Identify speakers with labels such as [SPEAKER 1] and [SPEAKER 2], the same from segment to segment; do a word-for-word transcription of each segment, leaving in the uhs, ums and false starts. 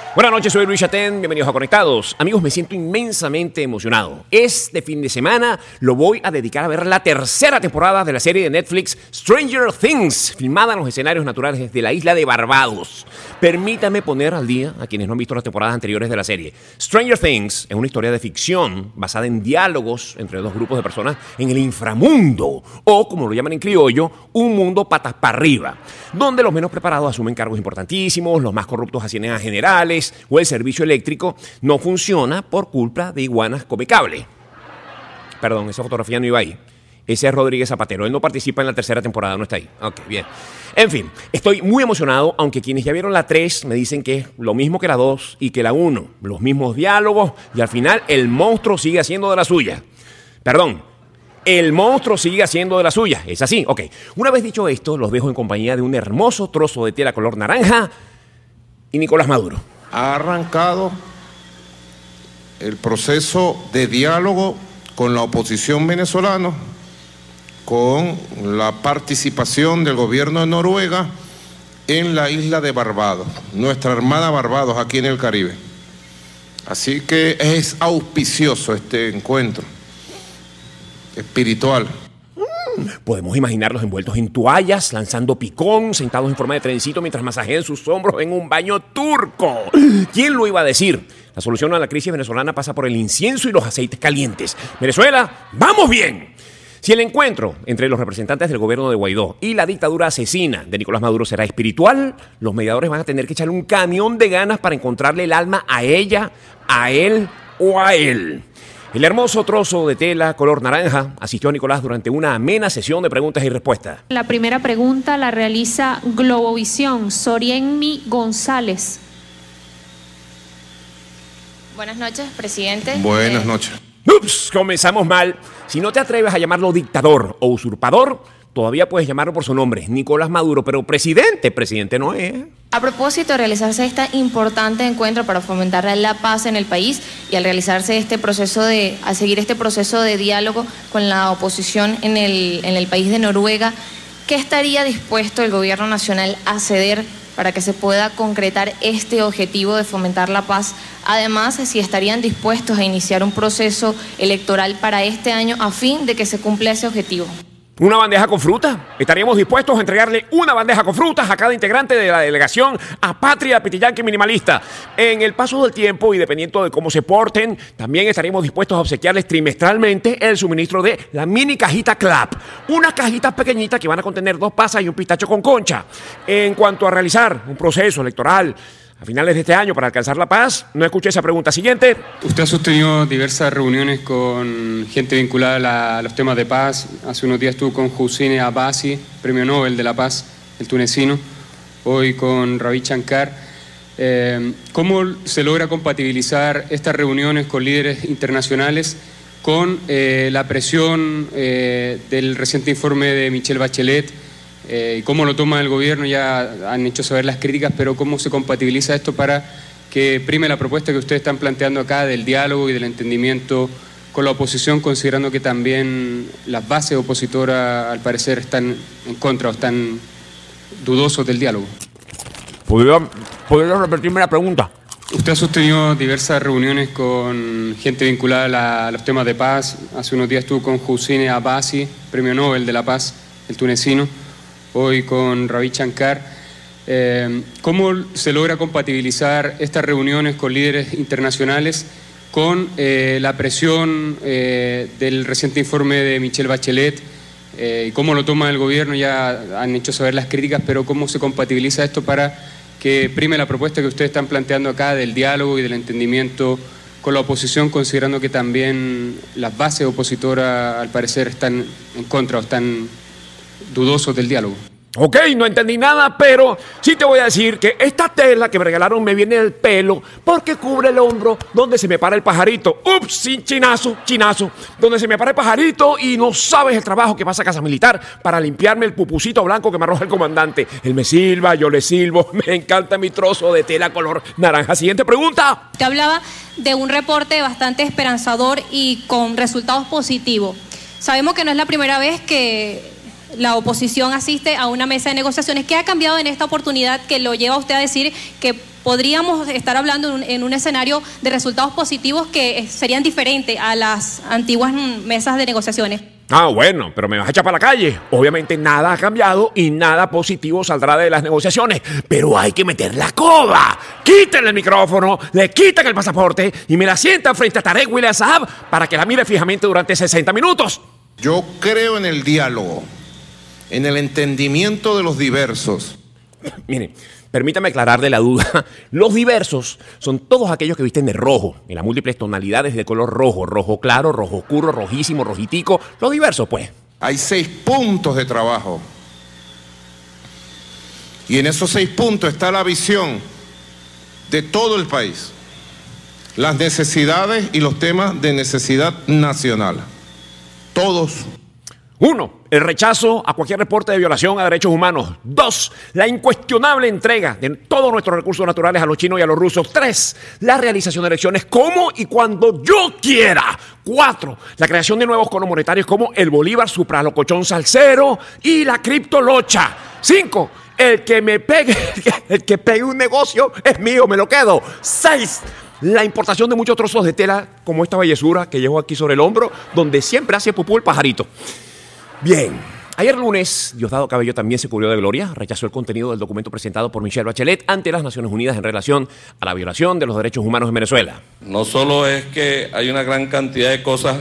[SPEAKER 1] Buenas noches, soy Luis Chatén, bienvenidos a Conectados. Amigos, me siento inmensamente emocionado. Este fin de semana lo voy a dedicar a ver la tercera temporada de la serie de Netflix Stranger Things, filmada en los escenarios naturales de la isla de Barbados. Permítame poner al día a quienes no han visto las temporadas anteriores de la serie. Stranger Things es una historia de ficción basada en diálogos entre dos grupos de personas en el inframundo, o como lo llaman en criollo, un mundo patas para arriba, donde los menos preparados asumen cargos importantísimos, los más corruptos ascienden a generales, o el servicio eléctrico no funciona por culpa de iguanas come cable. Perdón, esa fotografía no iba ahí. Ese es Rodríguez Zapatero. Él no participa en la tercera temporada, no está ahí. Ok, bien. En fin, estoy muy emocionado, aunque quienes ya vieron la tres me dicen que es lo mismo que la dos y que la uno. Los mismos diálogos y al final el monstruo sigue haciendo de la suya. Perdón. El monstruo sigue haciendo de la suya. Es así. Ok. Una vez dicho esto, los dejo en compañía de un hermoso trozo de tela color naranja y Nicolás Maduro.
[SPEAKER 2] Ha arrancado el proceso de diálogo con la oposición venezolana, con la participación del gobierno de Noruega en la isla de Barbados, nuestra hermana Barbados aquí en el Caribe. Así que es auspicioso este encuentro espiritual.
[SPEAKER 1] Podemos imaginarlos envueltos en toallas, lanzando picón, sentados en forma de trencito mientras masajean sus hombros en un baño turco. ¿Quién lo iba a decir? La solución a la crisis venezolana pasa por el incienso y los aceites calientes. Venezuela, ¡vamos bien! Si el encuentro entre los representantes del gobierno de Guaidó y la dictadura asesina de Nicolás Maduro será espiritual, los mediadores van a tener que echarle un camión de ganas para encontrarle el alma a ella, a él o a él. El hermoso trozo de tela color naranja asistió a Nicolás durante una amena sesión de preguntas y respuestas.
[SPEAKER 3] La primera pregunta la realiza Globovisión, Sorienmi González.
[SPEAKER 4] Buenas noches, presidente.
[SPEAKER 2] Buenas
[SPEAKER 4] eh...
[SPEAKER 2] noches.
[SPEAKER 1] Ups, comenzamos mal. Si no te atreves a llamarlo dictador o usurpador, todavía puedes llamarlo por su nombre, Nicolás Maduro, pero presidente, presidente no es.
[SPEAKER 4] A propósito de realizarse este importante encuentro para fomentar la paz en el país y al realizarse este proceso de, a seguir este proceso de diálogo con la oposición en el, en el país de Noruega, ¿qué estaría dispuesto el gobierno nacional a ceder para que se pueda concretar este objetivo de fomentar la paz? Además, si estarían dispuestos a iniciar un proceso electoral para este año a fin de que se cumpla ese objetivo.
[SPEAKER 1] ¿Una bandeja con fruta? Estaríamos dispuestos a entregarle una bandeja con frutas a cada integrante de la delegación a Patria Pitillanqui Minimalista. En el paso del tiempo y dependiendo de cómo se porten, también estaríamos dispuestos a obsequiarles trimestralmente el suministro de la mini cajita Clap. Unas cajitas pequeñitas que van a contener dos pasas y un pistacho con concha. En cuanto a realizar un proceso electoral a finales de este año para alcanzar la paz, no escuché esa pregunta. Siguiente.
[SPEAKER 5] Usted ha sostenido diversas reuniones con gente vinculada a, la, a los temas de paz. Hace unos días estuvo con Hussein Abbasi, premio Nobel de la Paz, el tunecino. Hoy con Ravi Shankar. Eh, ¿Cómo se logra compatibilizar estas reuniones con líderes internacionales con eh, la presión eh, del reciente informe de Michelle Bachelet? Eh, y cómo lo toma el gobierno, ya han hecho saber las críticas, pero cómo se compatibiliza esto para que prime la propuesta que ustedes están planteando acá del diálogo y del entendimiento con la oposición, considerando que también las bases opositoras al parecer están en contra o están dudosos del diálogo.
[SPEAKER 1] ¿Podría, ¿podría repetirme la pregunta?
[SPEAKER 5] Usted ha sostenido diversas reuniones con gente vinculada a, la, a los temas de paz. Hace unos días estuvo con Hussein Abbasi, premio Nobel de la Paz, el tunecino. Hoy con Ravi Shankar. Eh, ¿Cómo se logra compatibilizar estas reuniones con líderes internacionales con eh, la presión eh, del reciente informe de Michelle Bachelet? Eh, ¿Y cómo lo toma el gobierno? Ya han hecho saber las críticas, pero ¿cómo se compatibiliza esto para que prime la propuesta que ustedes están planteando acá del diálogo y del entendimiento con la oposición, considerando que también las bases opositoras al parecer están en contra o están dudosos del diálogo?
[SPEAKER 1] Ok, no entendí nada, pero sí te voy a decir que esta tela que me regalaron me viene del pelo porque cubre el hombro donde se me para el pajarito. Ups, sí, chinazo, chinazo. Donde se me para el pajarito y no sabes el trabajo que pasa a Casa Militar para limpiarme el pupucito blanco que me arroja el comandante. Él me silba, yo le silbo. Me encanta mi trozo de tela color naranja. Siguiente pregunta.
[SPEAKER 3] Usted hablaba de un reporte bastante esperanzador y con resultados positivos. Sabemos que no es la primera vez que la oposición asiste a una mesa de negociaciones. ¿Qué ha cambiado en esta oportunidad que lo lleva a usted a decir que podríamos estar hablando en un, en un escenario de resultados positivos que serían diferentes a las antiguas mesas de negociaciones.
[SPEAKER 1] Ah, bueno, pero me vas a echar para la calle. Obviamente nada ha cambiado y nada positivo saldrá de las negociaciones. Pero hay que meter la coba. Quítenle el micrófono, le quitan el pasaporte y me la sientan frente a Tarek William Saab para que la mire fijamente durante sesenta minutos.
[SPEAKER 2] Yo creo en el diálogo, en el entendimiento de los diversos.
[SPEAKER 1] Miren, permítame aclararle la duda. Los diversos son todos aquellos que visten de rojo, en las múltiples tonalidades de color rojo, rojo claro, rojo oscuro, rojísimo, rojitico. Los diversos, pues.
[SPEAKER 2] Hay seis puntos de trabajo. Y en esos seis puntos está la visión de todo el país. Las necesidades y los temas de necesidad nacional. Todos.
[SPEAKER 1] Uno, el rechazo a cualquier reporte de violación a derechos humanos. Dos, la incuestionable entrega de todos nuestros recursos naturales a los chinos y a los rusos. Tres, la realización de elecciones como y cuando yo quiera. Cuatro, la creación de nuevos conos monetarios como el bolívar supralocochón salsero y la criptolocha. Cinco, el que me pegue, el que pegue un negocio es mío, me lo quedo. Seis, la importación de muchos trozos de tela como esta bellezura que llevo aquí sobre el hombro, donde siempre hace pupú el pajarito. Bien, ayer lunes, Diosdado Cabello también se cubrió de gloria, rechazó el contenido del documento presentado por Michelle Bachelet ante las Naciones Unidas en relación a la violación de los derechos humanos en Venezuela.
[SPEAKER 6] No solo es que hay una gran cantidad de cosas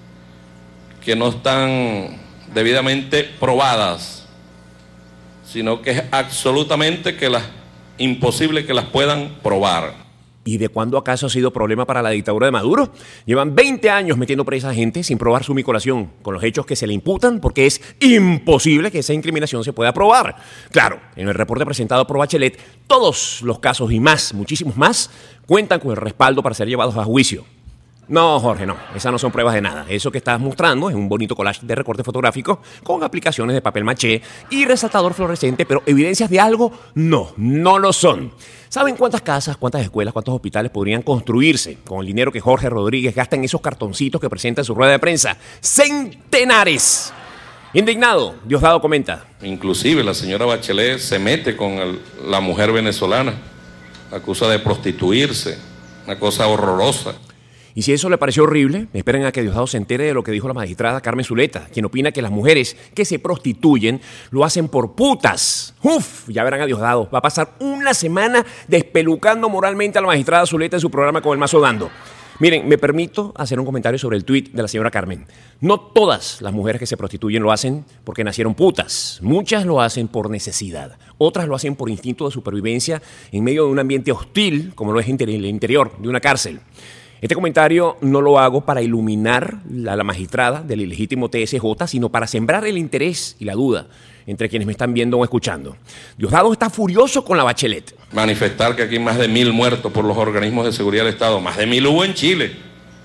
[SPEAKER 6] que no están debidamente probadas, sino que es absolutamente que las, imposible que las puedan probar.
[SPEAKER 1] ¿Y de cuándo acaso ha sido problema para la dictadura de Maduro? Llevan veinte años metiendo presa a gente sin probar su vinculación con los hechos que se le imputan porque es imposible que esa incriminación se pueda probar. Claro, en el reporte presentado por Bachelet, todos los casos y más, muchísimos más, cuentan con el respaldo para ser llevados a juicio. No, Jorge, no. Esas no son pruebas de nada. Eso que estás mostrando es un bonito collage de recorte fotográfico con aplicaciones de papel maché y resaltador fluorescente, pero evidencias de algo, no, no lo son. ¿Saben cuántas casas, cuántas escuelas, cuántos hospitales podrían construirse con el dinero que Jorge Rodríguez gasta en esos cartoncitos que presenta en su rueda de prensa? ¡Centenares! Indignado, Diosdado comenta.
[SPEAKER 6] Inclusive la señora Bachelet se mete con el, la mujer venezolana, la acusa de prostituirse, una cosa horrorosa.
[SPEAKER 1] Y si eso le pareció horrible, esperen a que Diosdado se entere de lo que dijo la magistrada Carmen Zuleta, quien opina que las mujeres que se prostituyen lo hacen por putas. Uf, ya verán a Diosdado. Va a pasar una semana despelucando moralmente a la magistrada Zuleta en su programa Con el Mazo Dando. Miren, me permito hacer un comentario sobre el tuit de la señora Carmen. No todas las mujeres que se prostituyen lo hacen porque nacieron putas. Muchas lo hacen por necesidad. Otras lo hacen por instinto de supervivencia en medio de un ambiente hostil, como lo es en el interior de una cárcel. Este comentario no lo hago para iluminar a la magistrada del ilegítimo T S J, sino para sembrar el interés y la duda entre quienes me están viendo o escuchando. Diosdado está furioso con la Bachelet.
[SPEAKER 6] Manifestar que aquí hay más de mil muertos por los organismos de seguridad del Estado. Más de mil hubo en Chile.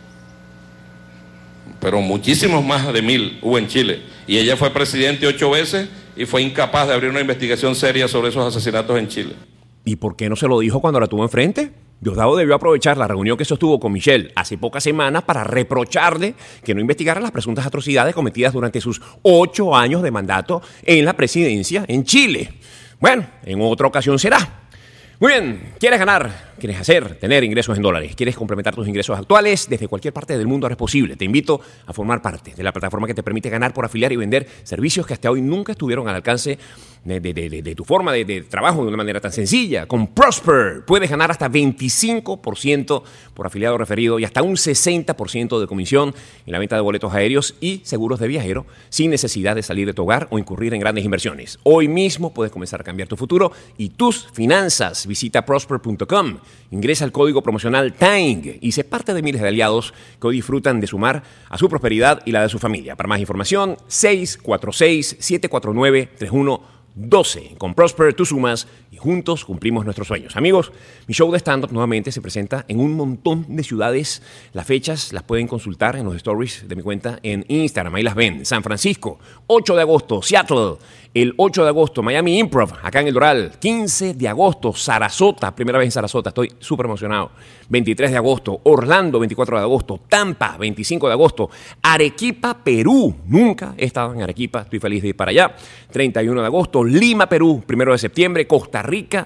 [SPEAKER 6] Pero muchísimos más de mil hubo en Chile. Y ella fue presidente ocho veces y fue incapaz de abrir una investigación seria sobre esos asesinatos en Chile.
[SPEAKER 1] ¿Y por qué no se lo dijo cuando la tuvo enfrente? Diosdado debió aprovechar la reunión que sostuvo con Michelle hace pocas semanas para reprocharle que no investigara las presuntas atrocidades cometidas durante sus ocho años de mandato en la presidencia en Chile. Bueno, en otra ocasión será. Muy bien, ¿quieres ganar? ¿Quieres hacer, tener ingresos en dólares? ¿Quieres complementar tus ingresos actuales? Desde cualquier parte del mundo ahora es posible. Te invito a formar parte de la plataforma que te permite ganar por afiliar y vender servicios que hasta hoy nunca estuvieron al alcance de, de, de, de tu forma de, de trabajo de una manera tan sencilla. Con Prosper puedes ganar hasta veinticinco por ciento por afiliado referido y hasta un sesenta por ciento de comisión en la venta de boletos aéreos y seguros de viajero sin necesidad de salir de tu hogar o incurrir en grandes inversiones. Hoy mismo puedes comenzar a cambiar tu futuro y tus finanzas. Visita prosper punto com, ingresa el código promocional T A I N G y sé parte de miles de aliados que hoy disfrutan de sumar a su prosperidad y la de su familia. Para más información, seis cuatro seis, siete cuatro nueve, tres uno doce. Con Prosper tú sumas y juntos cumplimos nuestros sueños. Amigos, mi show de stand-up nuevamente se presenta en un montón de ciudades. Las fechas las pueden consultar en los stories de mi cuenta en Instagram. Ahí las ven. San Francisco, ocho de agosto, Seattle. El ocho de agosto, Miami Improv, acá en El Doral. quince de agosto, Sarasota, primera vez en Sarasota, estoy súper emocionado. veintitrés de agosto, Orlando, veinticuatro de agosto, Tampa, veinticinco de agosto, Arequipa, Perú. Nunca he estado en Arequipa, estoy feliz de ir para allá. treinta y uno de agosto, Lima, Perú, primero de septiembre, Costa Rica,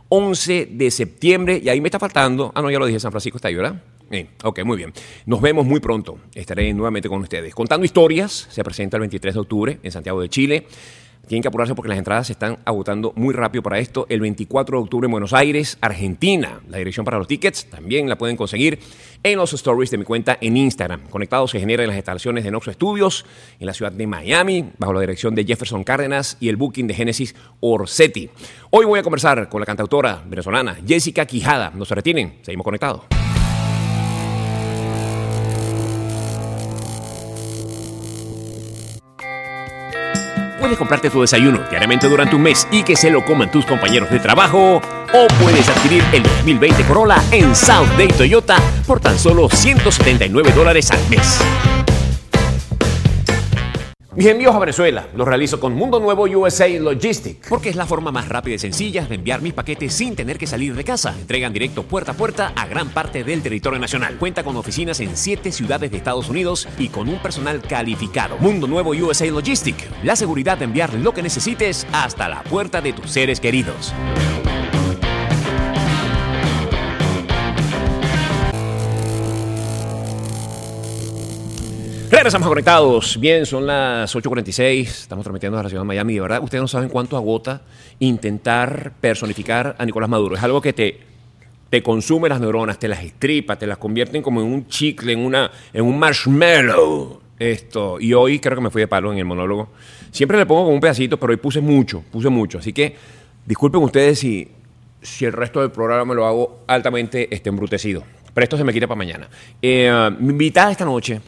[SPEAKER 1] once de septiembre. Y ahí me está faltando, ah no, ya lo dije, San Francisco está ahí, ¿verdad? Bien, ok, muy bien. Nos vemos muy pronto. Estaré nuevamente con ustedes. Contando Historias se presenta el veintitrés de octubre en Santiago de Chile. Tienen que apurarse porque las entradas se están agotando muy rápido para esto. El veinticuatro de octubre en Buenos Aires, Argentina. La dirección para los tickets también la pueden conseguir en los stories de mi cuenta en Instagram. Conectado se genera en las instalaciones de Noxo Studios en la ciudad de Miami, bajo la dirección de Jefferson Cárdenas y el booking de Génesis Orsetti. Hoy voy a conversar con la cantautora venezolana Jessica Quijada. No se retiren, seguimos conectados. Puedes comprarte tu desayuno diariamente durante un mes y que se lo coman tus compañeros de trabajo, o puedes adquirir el dos mil veinte Corolla en South Day Toyota por tan solo ciento setenta y nueve dólares al mes. Mis envíos a Venezuela los realizo con Mundo Nuevo U S A Logistics, porque es la forma más rápida y sencilla de enviar mis paquetes sin tener que salir de casa. Entregan directo puerta a puerta a gran parte del territorio nacional. Cuenta con oficinas en siete ciudades de Estados Unidos y con un personal calificado. Mundo Nuevo U S A Logistics, la seguridad de enviar lo que necesites hasta la puerta de tus seres queridos. Regresamos conectados. Bien, son las ocho cuarenta y seis. Estamos transmitiendo desde la ciudad de Miami. De verdad, ustedes no saben cuánto agota intentar personificar a Nicolás Maduro. Es algo que te, te consume las neuronas, te las estripa, te las convierten como en un chicle, en, una, en un marshmallow. Esto. Y hoy creo que me fui de palo en el monólogo. Siempre le pongo como un pedacito, pero hoy puse mucho, puse mucho. Así que disculpen ustedes si, si el resto del programa me lo hago altamente este, embrutecido. Pero esto se me quita para mañana. Eh, mi invitada esta noche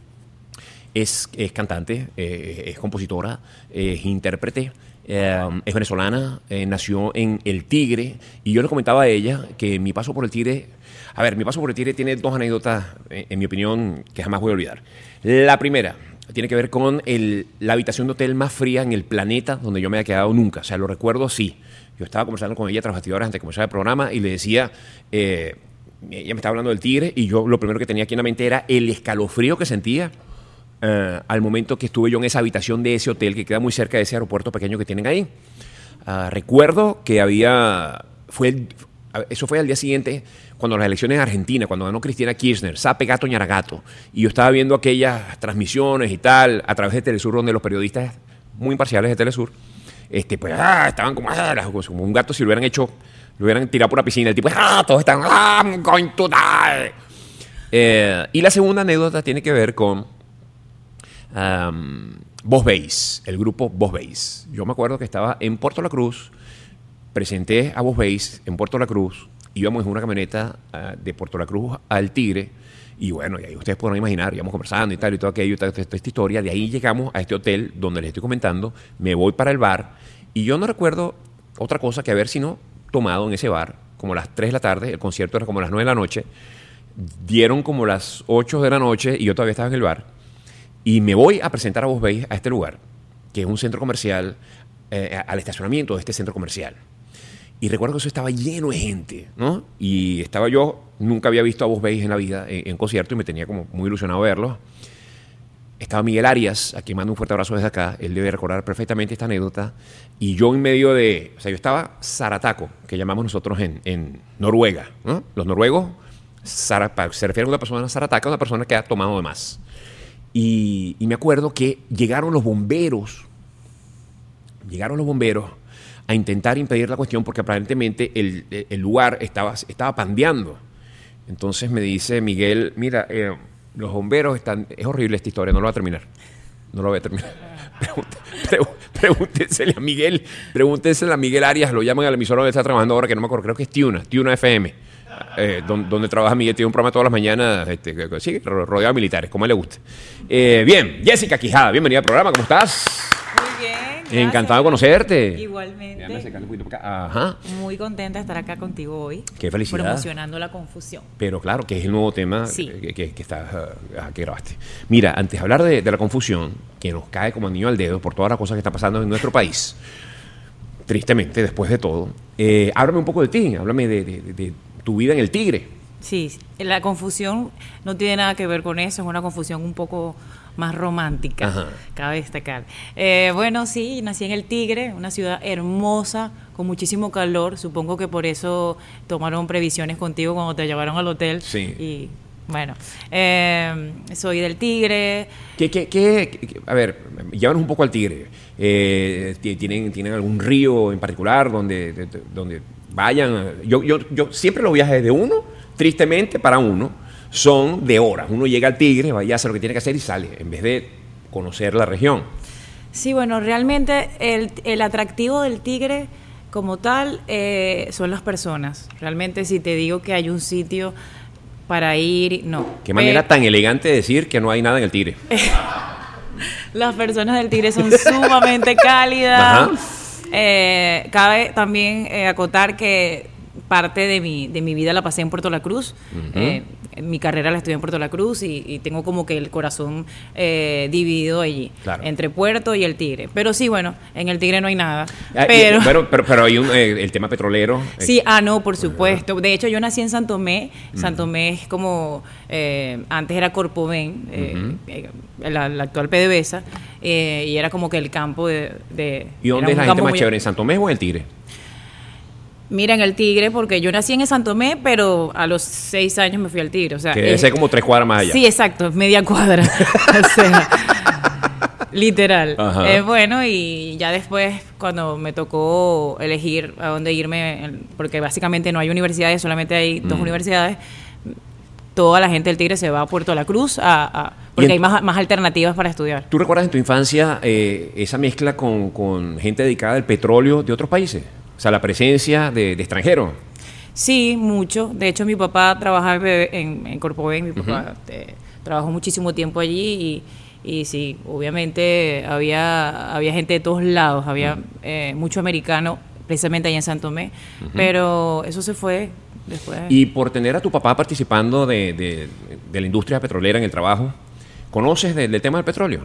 [SPEAKER 1] Es, es cantante, eh, es compositora, es intérprete, eh, es venezolana, eh, nació en El Tigre, y yo le comentaba a ella que mi paso por El Tigre, a ver, mi paso por El Tigre tiene dos anécdotas, eh, en mi opinión, que jamás voy a olvidar. La primera tiene que ver con el, la habitación de hotel más fría en el planeta donde yo me había quedado nunca, o sea, lo recuerdo así. Yo estaba conversando con ella tras bastidores antes de comenzar el programa y le decía... Eh, ella me estaba hablando del Tigre y yo lo primero que tenía aquí en la mente era el escalofrío que sentía Uh, al momento que estuve yo en esa habitación de ese hotel que queda muy cerca de ese aeropuerto pequeño que tienen ahí. Uh, recuerdo que había, fue el, eso fue al día siguiente, cuando las elecciones en Argentina, cuando ganó Cristina Kirchner, Sape Gato Ñaragato, y yo estaba viendo aquellas transmisiones y tal, a través de Telesur, donde los periodistas muy imparciales de Telesur, este, pues, ah, estaban como, ah, como un gato si lo hubieran hecho, lo hubieran tirado por la piscina, el tipo, ah, todos están, ah, I'm going to die. Eh, y la segunda anécdota tiene que ver con Um, Vos Veis, el grupo Vos Veis. Yo me acuerdo que estaba en Puerto La Cruz, presenté a Vos Veis en Puerto La Cruz, íbamos en una camioneta uh, de Puerto La Cruz al Tigre, y bueno, y ahí ustedes podrán imaginar, íbamos conversando y tal, y todo aquello, y toda esta historia. De ahí llegamos a este hotel donde les estoy comentando, me voy para el bar, y yo no recuerdo otra cosa que haber sino tomado en ese bar, como a las tres de la tarde, el concierto era como a las nueve de la noche, dieron como las ocho de la noche, y yo todavía estaba en el bar. Y me voy a presentar a Vos Veis a este lugar, que es un centro comercial, eh, al estacionamiento de este centro comercial. Y recuerdo que eso estaba lleno de gente, ¿no? Y estaba yo, nunca había visto a Vos Veis en la vida, en, en concierto, y me tenía como muy ilusionado verlo. Estaba Miguel Arias, a quien mando un fuerte abrazo desde acá, él debe recordar perfectamente esta anécdota. Y yo en medio de, o sea, yo estaba zarataco, que llamamos nosotros en, en Noruega, ¿no? Los noruegos, zara, se refiere a una persona zarataca, una persona que ha tomado de más. Y, y me acuerdo que llegaron los bomberos, llegaron los bomberos a intentar impedir la cuestión porque aparentemente el, el lugar estaba, estaba pandeando. Entonces me dice Miguel, mira, eh, los bomberos están... Es horrible esta historia, no lo voy a terminar. No lo voy a terminar. Pregunte, pre, pregúntensele a Miguel, pregúntensele a Miguel Arias, lo llaman a la emisora donde está trabajando ahora, que no me acuerdo, creo que es Tuna, Tuna F M. Eh, donde, donde trabaja Miguel, tiene un programa todas las mañanas, este, sí, rodeado de militares, como a él le guste. Eh, bien, Jessica Quijada, bienvenida al programa, ¿cómo estás?
[SPEAKER 7] Muy bien, gracias.
[SPEAKER 1] Encantado de conocerte.
[SPEAKER 7] Igualmente.
[SPEAKER 1] Ajá.
[SPEAKER 7] Muy contenta de estar acá contigo hoy.
[SPEAKER 1] Qué felicidad.
[SPEAKER 7] Promocionando la confusión.
[SPEAKER 1] Pero claro, que es el nuevo tema
[SPEAKER 7] sí.
[SPEAKER 1] que, que, que, está, uh, que grabaste. Mira, antes de hablar de, de la confusión, que nos cae como anillo al dedo por todas las cosas que están pasando en nuestro país, tristemente, después de todo, eh, háblame un poco de ti, háblame de, de, de, de tu vida en El Tigre.
[SPEAKER 7] Sí, la confusión no tiene nada que ver con eso, es una confusión un poco más romántica,
[SPEAKER 1] Ajá.
[SPEAKER 7] cabe destacar. Eh, bueno, sí, nací en El Tigre, una ciudad hermosa, con muchísimo calor. Supongo que por eso tomaron previsiones contigo cuando te llevaron al hotel.
[SPEAKER 1] Sí.
[SPEAKER 7] Y bueno, eh, soy del Tigre.
[SPEAKER 1] ¿Qué, qué, qué, qué- a ver, llévanos un poco al Tigre. Eh, ti- ¿tienen, ¿Tienen algún río en particular donde, de- de- donde vayan? Yo, yo, yo siempre los viajes de uno, tristemente para uno, son de horas. Uno llega al Tigre, vaya a hacer lo que tiene que hacer y sale, en vez de conocer la región.
[SPEAKER 7] Sí, bueno, realmente el, el atractivo del Tigre como tal eh, son las personas. Realmente si te digo que hay un sitio para ir, no.
[SPEAKER 1] Qué manera
[SPEAKER 7] Eh,
[SPEAKER 1] tan elegante de decir que no hay nada en el Tigre.
[SPEAKER 7] Las personas del Tigre son sumamente cálidas.
[SPEAKER 1] Ajá.
[SPEAKER 7] Eh, cabe también eh, acotar que parte de mi, de mi vida la pasé en Puerto La Cruz.
[SPEAKER 1] Ujú.
[SPEAKER 7] Eh, mi carrera la estudié en Puerto La Cruz y, y tengo como que el corazón eh, dividido allí,
[SPEAKER 1] Claro.
[SPEAKER 7] entre Puerto y el Tigre. Pero sí, bueno, en el Tigre no hay nada.
[SPEAKER 1] Ah, y-
[SPEAKER 7] Pero,
[SPEAKER 1] pero, pero, pero hay un, eh, el tema petrolero. eh,
[SPEAKER 7] sí, ah, no, por supuesto. De hecho, yo nací en San Tomé. San Tomé es como, eh, antes era Corpovén, eh,
[SPEAKER 1] Ujú.
[SPEAKER 7] eh, la, la actual PDVSA, eh, y era como que el campo de... de
[SPEAKER 1] ¿Y dónde
[SPEAKER 7] era
[SPEAKER 1] es la
[SPEAKER 7] un
[SPEAKER 1] gente
[SPEAKER 7] campo
[SPEAKER 1] más
[SPEAKER 7] muy-
[SPEAKER 1] chévere? ¿En Santo Tomé o en el Tigre?
[SPEAKER 7] Mira, en el Tigre, porque yo nací en San Tomé, pero a los seis años me fui al Tigre. O sea,
[SPEAKER 1] Que debe
[SPEAKER 7] es-
[SPEAKER 1] ser como tres cuadras más allá.
[SPEAKER 7] Sí, exacto, media cuadra. O sea, literal.
[SPEAKER 1] Ajá.
[SPEAKER 7] Eh, bueno, y ya después, cuando me tocó elegir a dónde irme, en- porque básicamente no hay universidades, solamente hay dos
[SPEAKER 1] Mm.
[SPEAKER 7] universidades, toda la gente del Tigre se va a Puerto La Cruz, a, a- porque
[SPEAKER 1] en-
[SPEAKER 7] hay más, más alternativas para estudiar.
[SPEAKER 1] ¿Tú recuerdas en tu infancia eh, esa mezcla con, con gente dedicada al petróleo de otros países? O sea, la presencia de, de extranjeros.
[SPEAKER 7] Sí, mucho. De hecho, mi papá trabajaba en, en Corpovén, mi papá eh, trabajó muchísimo tiempo allí y, y sí, obviamente había, había gente de todos lados, había eh, mucho americano, precisamente allá en San Tomé, pero eso se fue después.
[SPEAKER 1] Y por tener a tu papá participando de, de- de la industria petrolera en el trabajo, ¿conoces del, del tema del petróleo?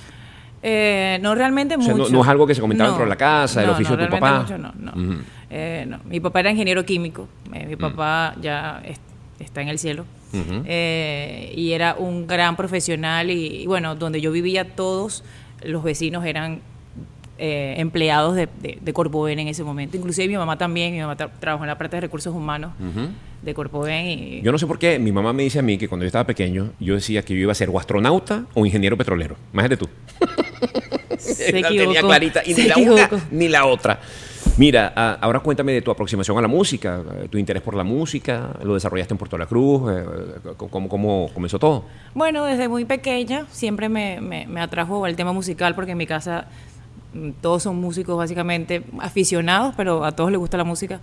[SPEAKER 7] Eh, no realmente
[SPEAKER 1] O sea,
[SPEAKER 7] mucho.
[SPEAKER 1] no- no es algo que se comentaba dentro de la casa, el
[SPEAKER 7] no,
[SPEAKER 1] oficio
[SPEAKER 7] no,
[SPEAKER 1] de tu
[SPEAKER 7] realmente
[SPEAKER 1] papá.
[SPEAKER 7] mucho no, no.
[SPEAKER 1] Ujú.
[SPEAKER 7] Eh, no. Mi papá era ingeniero químico. Eh,
[SPEAKER 1] Mm.
[SPEAKER 7] mi papá ya es- está en el cielo.
[SPEAKER 1] Ujú.
[SPEAKER 7] Eh, y era un gran profesional. Y, y bueno, donde yo vivía, todos los vecinos eran eh, empleados de, de, de Corpovén en ese momento. Inclusive mi mamá también. Mi mamá tra- trabajó en la parte de recursos humanos
[SPEAKER 1] Ujú.
[SPEAKER 7] de Corpovén. Y,
[SPEAKER 1] Yo no sé por qué mi mamá me dice a mí que cuando yo estaba pequeño, yo decía que yo iba a ser o astronauta o ingeniero petrolero. Imagínate tú.
[SPEAKER 7] se
[SPEAKER 1] La
[SPEAKER 7] equivocó.
[SPEAKER 1] tenía clarita y
[SPEAKER 7] se
[SPEAKER 1] ni la
[SPEAKER 7] equivocó.
[SPEAKER 1] una ni la otra. Mira, ah, ahora cuéntame de tu aproximación a la música, eh, tu interés por la música, lo desarrollaste en Puerto La Cruz, eh, ¿cómo, cómo comenzó todo?
[SPEAKER 7] Bueno, desde muy pequeña siempre me, me, me atrajo el tema musical porque en mi casa mm, todos son músicos básicamente aficionados, pero a todos les gusta la música.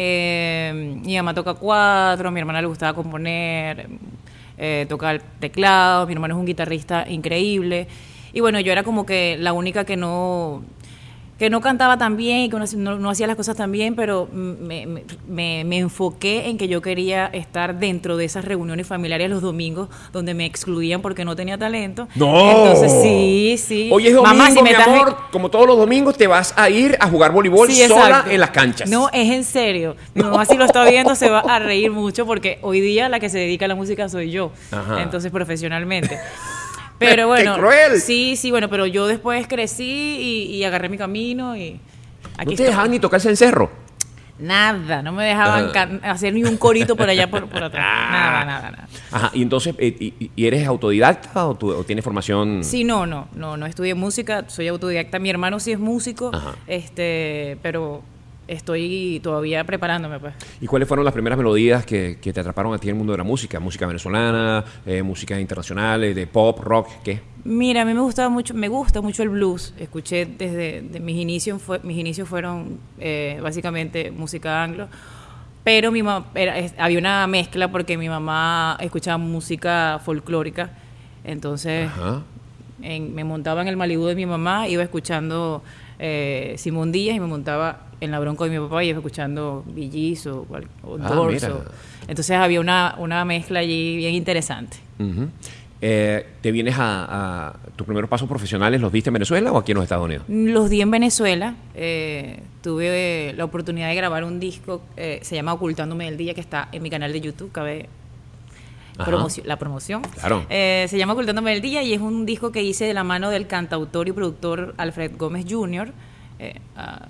[SPEAKER 7] Eh, mi mamá toca cuatro, a mi hermana le gustaba componer, eh, toca el teclado, mi hermano es un guitarrista increíble. Y bueno, yo era como que la única que no que no cantaba tan bien y que no, no- no hacía las cosas tan bien, pero me, me- me- me enfoqué en que yo quería estar dentro de esas reuniones familiares los domingos donde me excluían porque no tenía talento. Entonces, sí, sí.
[SPEAKER 1] Hoy es domingo,
[SPEAKER 7] Mamá, si me
[SPEAKER 1] mi
[SPEAKER 7] estás-
[SPEAKER 1] amor, como todos los domingos te vas a ir a jugar voleibol
[SPEAKER 7] Sí,
[SPEAKER 1] sola
[SPEAKER 7] exacto.
[SPEAKER 1] en las canchas.
[SPEAKER 7] No, es en serio. Mi mamá si lo está viendo se va a reír mucho porque hoy día la que se dedica a la música soy yo.
[SPEAKER 1] Ajá.
[SPEAKER 7] Entonces, profesionalmente.
[SPEAKER 1] ¡Qué
[SPEAKER 7] Pero bueno,
[SPEAKER 1] cruel!
[SPEAKER 7] sí, sí, bueno, pero yo después crecí y, y agarré mi camino y
[SPEAKER 1] ¿No
[SPEAKER 7] aquí
[SPEAKER 1] te
[SPEAKER 7] estoy.
[SPEAKER 1] dejaban ni tocar el cencerro?
[SPEAKER 7] Nada, no me dejaban
[SPEAKER 1] Ah.
[SPEAKER 7] can- hacer ni un corito por allá por, por atrás. Nada, nada, nada.
[SPEAKER 1] Ajá, y entonces, eh, y, y eres autodidacta o, tú, o tienes formación?
[SPEAKER 7] Sí, no, no, no, no estudié música, soy autodidacta. Mi hermano sí es músico,
[SPEAKER 1] Ajá.
[SPEAKER 7] este, pero estoy todavía preparándome, pues.
[SPEAKER 1] ¿Y cuáles fueron las primeras melodías que, que te atraparon a ti en el mundo de la música? ¿Música venezolana, eh, música internacional, eh, de pop, rock, qué?
[SPEAKER 7] Mira, a mí me gustaba mucho, me gusta mucho el blues. Escuché desde de mis inicios, fue, mis inicios fueron eh, básicamente música anglo, pero mi ma- era- es- había una mezcla porque mi mamá escuchaba música folclórica, entonces
[SPEAKER 1] Ajá.
[SPEAKER 7] en- me montaba en el Malibú de mi mamá, iba escuchando eh, Simón Díaz y me montaba en la Bronco de mi papá y iba escuchando Bee Gees o, cual- o
[SPEAKER 1] Ah,
[SPEAKER 7] Doors.
[SPEAKER 1] mira.
[SPEAKER 7] o- entonces había una, una mezcla allí bien interesante.
[SPEAKER 1] Ujú. Eh, ¿Te vienes a, a tus primeros pasos profesionales, los diste en Venezuela o aquí en los Estados Unidos?
[SPEAKER 7] Los di en Venezuela. eh, tuve la oportunidad de grabar un disco, eh, se llama Ocultándome del Día, que está en mi canal de YouTube. Cabe
[SPEAKER 1] Ajá.
[SPEAKER 7] promoci- la promoción.
[SPEAKER 1] Claro.
[SPEAKER 7] Eh, se llama Ocultándome del Día y es un disco que hice de la mano del cantautor y productor Alfred Gómez junior, eh, ah,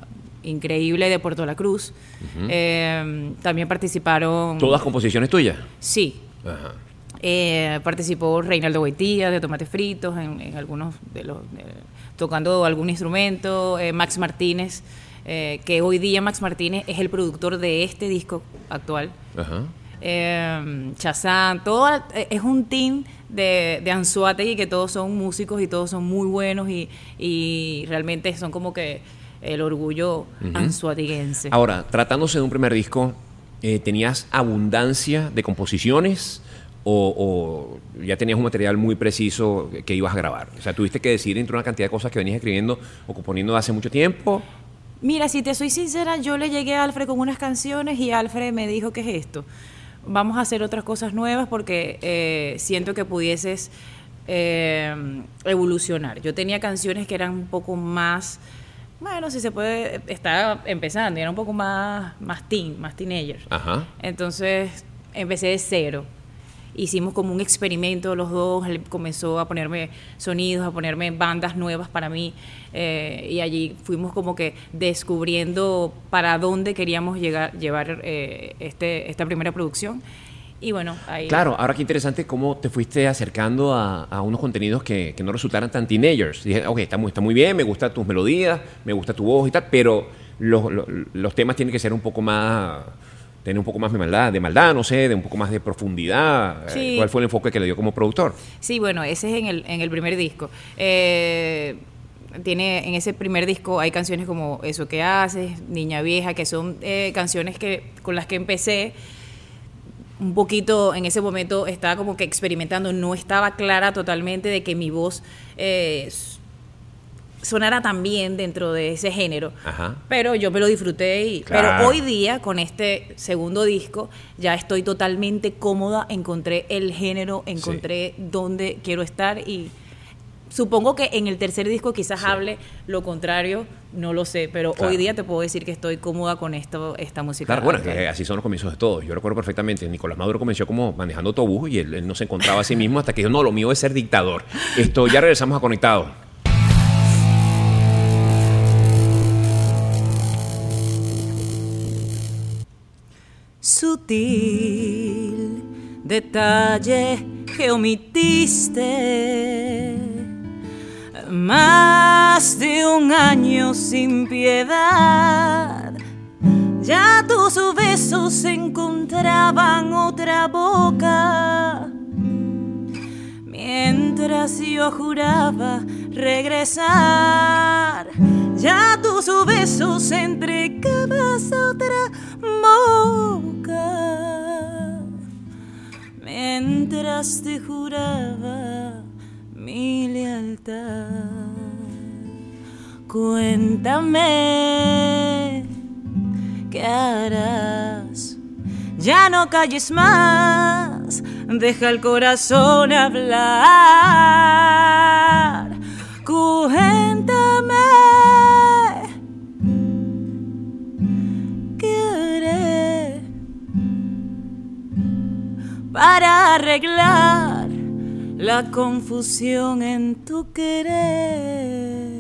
[SPEAKER 7] increíble de Puerto La Cruz. Uh-huh. eh, también participaron...
[SPEAKER 1] ¿Todas composiciones tuyas?
[SPEAKER 7] Sí.
[SPEAKER 1] Ajá.
[SPEAKER 7] Eh, participó Reinaldo Boitía de Tomates Fritos en, en algunos de los de, tocando algún instrumento, eh, Max Martínez, eh, que hoy día Max Martínez es el productor de este disco actual. Ajá. Eh, Chazán, todo eh, es un team de, de Anzoátegui, que todos son músicos y todos son muy buenos y, y realmente son como que el orgullo uh-huh. anzoatiguense.
[SPEAKER 1] Ahora, tratándose de un primer disco, eh, ¿tenías abundancia de composiciones? O, o ya tenías un material muy preciso que ibas a grabar? O sea, ¿tuviste que decidir entre una cantidad de cosas que venías escribiendo o componiendo hace mucho tiempo?
[SPEAKER 7] Mira, si te soy sincera, yo le llegué a Alfred con unas canciones y Alfred me dijo, ¿qué es esto? Vamos a hacer otras cosas nuevas porque eh, siento que pudieses eh, evolucionar. Yo tenía canciones que eran un poco más, bueno, si se puede, estaba empezando, era un poco más, más teen, más teenager. Ajá. Entonces empecé de cero. Hicimos como un experimento los dos, él comenzó a ponerme sonidos, a ponerme bandas nuevas para mí, eh, y allí fuimos como que descubriendo para dónde queríamos llegar, llevar eh, este, esta primera producción. Y bueno, ahí...
[SPEAKER 1] Claro, ahora qué interesante cómo te fuiste acercando a, a unos contenidos que, que no resultaran tan teenagers. Dije, ok, está muy, está muy bien, me gustan tus melodías, me gusta tu voz y tal, pero los, los, los temas tienen que ser un poco más... tener un poco más de maldad, de maldad, no sé, de un poco más de profundidad. Sí. ¿Cuál fue el enfoque que le dio como productor?
[SPEAKER 7] Sí, bueno, ese es en el, en el primer disco. Eh, tiene, en ese primer disco hay canciones como Eso que haces, Niña Vieja, que son eh, canciones que con las que empecé un poquito, en ese momento estaba como que experimentando, no estaba clara totalmente de que mi voz... Eh, sonara también dentro de ese género. Ajá. Pero yo me lo disfruté y, claro. Pero hoy día con este segundo disco ya estoy totalmente cómoda, encontré el género, encontré sí. dónde quiero estar y supongo que en el tercer disco quizás sí. hable lo contrario, no lo sé, pero claro. hoy día te puedo decir que estoy cómoda con esto, esta música.
[SPEAKER 1] Claro, bueno, que así son los comienzos de todos. Yo recuerdo perfectamente, Nicolás Maduro comenzó como manejando autobús y él, él no se encontraba a sí mismo hasta que dijo, no, lo mío es ser dictador. Esto, ya regresamos a Conectados.
[SPEAKER 7] Sutil detalle que omitiste, más de un año sin piedad, ya tus besos encontraban otra boca, mientras yo juraba regresar, ya tus besos entregabas a otra boca, mientras te juraba mi lealtad. Cuéntame, ¿qué harás? Ya no calles más, deja el corazón hablar. Cuéntame, ¿qué haré para arreglar la confusión en tu querer?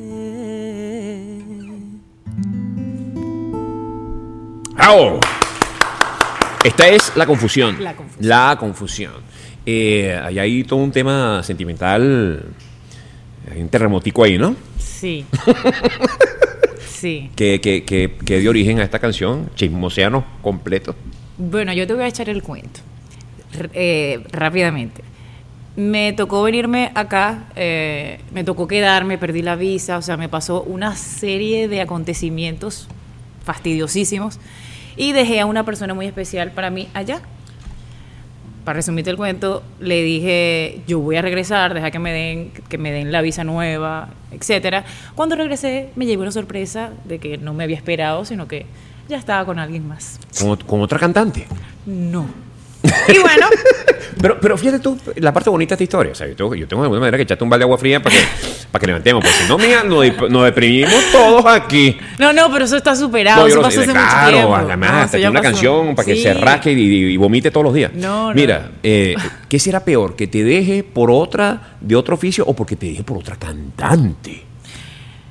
[SPEAKER 1] ¡Bravo! Esta es La Confusión.
[SPEAKER 7] La Confusión.
[SPEAKER 1] La Confusión. Eh, hay ahí todo un tema sentimental, hay un terremotico ahí, ¿no?
[SPEAKER 7] Sí. Sí.
[SPEAKER 1] Que, que, que, que dio origen a esta canción, Chismoseano completo.
[SPEAKER 7] Bueno, yo te voy a echar el cuento eh, rápidamente. Me tocó venirme acá, eh, me tocó quedarme, perdí la visa, o sea, me pasó una serie de acontecimientos fastidiosísimos y dejé a una persona muy especial para mí allá. Para resumirte el cuento, le dije, yo voy a regresar, deja que me den, que me den la visa nueva, etcétera. Cuando regresé, me llegó una sorpresa de que no me había esperado, sino que ya estaba con alguien más.
[SPEAKER 1] ¿Con, con otra cantante?
[SPEAKER 7] No. Y bueno...
[SPEAKER 1] pero, pero fíjate tú, la parte bonita de esta historia. O sea, yo tengo, yo tengo de alguna manera que echarte un balde de agua fría para que, para que levantemos. Porque si no, mira, nos, nos deprimimos todos aquí.
[SPEAKER 7] No, no, pero eso está superado.
[SPEAKER 1] No,
[SPEAKER 7] eso
[SPEAKER 1] lo
[SPEAKER 7] pasó
[SPEAKER 1] sé,
[SPEAKER 7] hace
[SPEAKER 1] claro,
[SPEAKER 7] mucho tiempo.
[SPEAKER 1] Además,
[SPEAKER 7] No,
[SPEAKER 1] hasta
[SPEAKER 7] eso ya
[SPEAKER 1] una
[SPEAKER 7] pasó.
[SPEAKER 1] canción para que
[SPEAKER 7] Sí.
[SPEAKER 1] se rasque y, y, y vomite todos los días.
[SPEAKER 7] No, no.
[SPEAKER 1] Mira, eh, ¿qué será peor? ¿Que te deje por otra de otro oficio o porque te deje por otra cantante?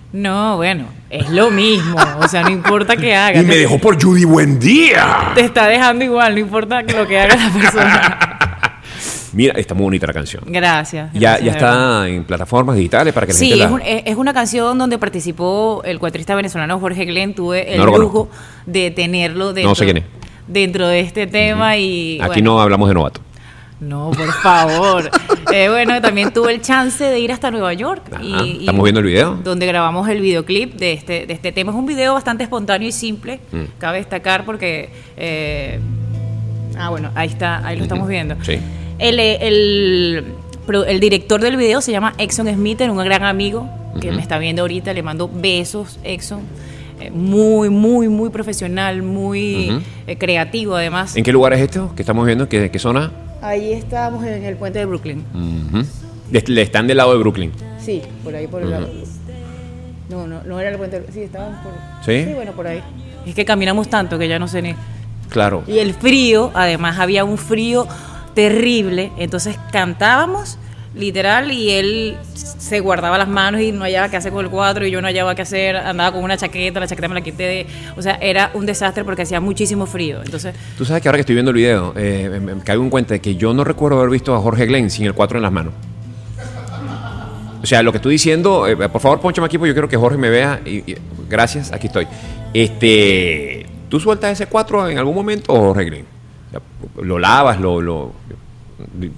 [SPEAKER 7] No, bueno, es lo mismo. O sea, no importa qué hagas.
[SPEAKER 1] Y me dejó por Judy Buendía.
[SPEAKER 7] Te está dejando igual, no importa lo que haga la persona.
[SPEAKER 1] Mira, está muy bonita la canción.
[SPEAKER 7] Gracias.
[SPEAKER 1] Ya,
[SPEAKER 7] gracias,
[SPEAKER 1] ya está en plataformas digitales para que la
[SPEAKER 7] sí,
[SPEAKER 1] gente la...
[SPEAKER 7] es, un, es una canción donde participó el cuatrista venezolano Jorge Glenn. Tuve el
[SPEAKER 1] No lo
[SPEAKER 7] lujo de tenerlo dentro,
[SPEAKER 1] No sé quién es.
[SPEAKER 7] dentro de este tema. Uh-huh. y
[SPEAKER 1] Aquí
[SPEAKER 7] bueno,
[SPEAKER 1] no hablamos de novato.
[SPEAKER 7] No, por favor. eh, bueno, también tuve el chance de ir hasta Nueva York.
[SPEAKER 1] Ajá,
[SPEAKER 7] y,
[SPEAKER 1] ¿estamos
[SPEAKER 7] y
[SPEAKER 1] viendo el video?
[SPEAKER 7] Donde grabamos el videoclip de este, de este tema. Es un video bastante espontáneo y simple. Mm. Cabe destacar porque... Eh, ah, bueno, ahí está, ahí lo uh-huh. estamos viendo.
[SPEAKER 1] Sí.
[SPEAKER 7] El, el, el director del video se llama Exxon Smith, un gran amigo que uh-huh. me está viendo ahorita. Le mando besos, Exxon. Eh, muy, muy, muy profesional, muy uh-huh. eh, creativo además.
[SPEAKER 1] ¿En qué lugar es esto que estamos viendo? ¿Qué, qué zona?
[SPEAKER 7] Ahí estamos en el puente de Brooklyn.
[SPEAKER 1] Uh-huh. Le están del lado de Brooklyn.
[SPEAKER 7] Sí, por ahí, por el uh-huh. lado. No, no, no era el puente. Sí, estaban por.
[SPEAKER 1] ¿Sí?
[SPEAKER 7] Sí, bueno, por ahí. Es que caminamos tanto que ya no sé ni.
[SPEAKER 1] Claro.
[SPEAKER 7] Y el frío, además había un frío terrible. Entonces cantábamos, literal, y él se guardaba las manos y no hallaba qué hacer con el cuatro, y yo no hallaba qué hacer. Andaba con una chaqueta, la chaqueta me la quité de. O sea, era un desastre porque hacía muchísimo frío. Entonces.
[SPEAKER 1] Tú sabes que ahora que estoy viendo el video, eh, me, me caigo en cuenta de que yo no recuerdo haber visto a Jorge Glenn sin el cuatro en las manos. O sea, lo que estoy diciendo, eh, por favor, pónchame aquí porque yo quiero que Jorge me vea. Y, y, gracias, aquí estoy. Este, ¿tú sueltas ese cuatro en algún momento o Jorge Glenn? Lo lavas, lo... lo, lo